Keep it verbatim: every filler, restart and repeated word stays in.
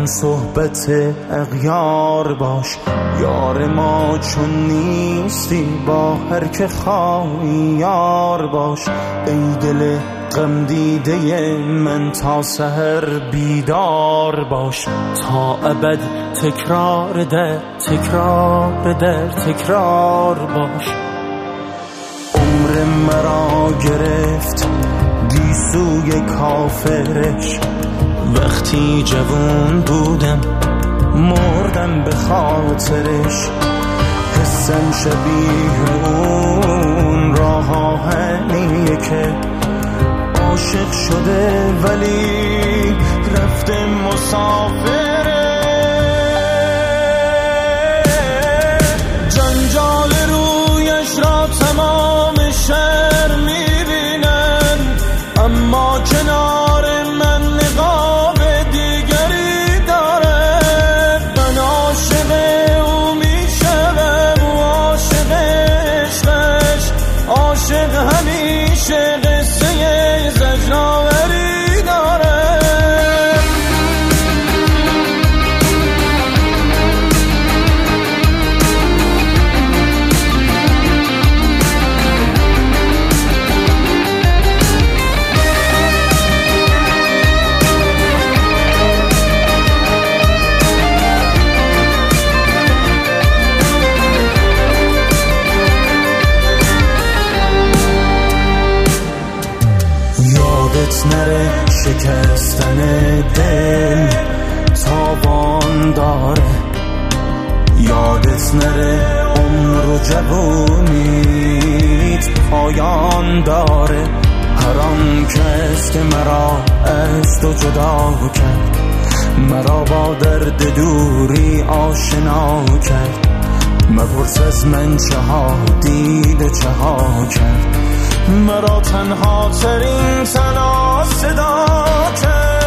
هم صحبت اغیار باش. یار ما چون نیستی با هر که خواهی یار باش. ای دل غم دیده من تا سحر بیدار باش. تا ابد تکرار در تکرار در تکرار باش. عمر مرا گرفت گیسوی کافرش، وقتی جوان بودم مردم به خاطرش. حسم شبیه اون راه آهنیه که عاشق شده ولی رفته مسافره. جنجال رویش را تمام شهر میبینن، اما کنار من نقاب دیگری داره. من عاشق او میشم و عاشق عشقش، عاشق همیشه قصه زجرآوری داره. یادت نره شکستن دل تاوان داره. یادت نره عمر و جوونیت پایان داره. هر آن کس که مرا از تو جدا کرد، مرا با درد دوری آشنا کرد. مپرس از من چه ها دید و چه ها کرد، مرا تنها ترین تنها صدا کرد.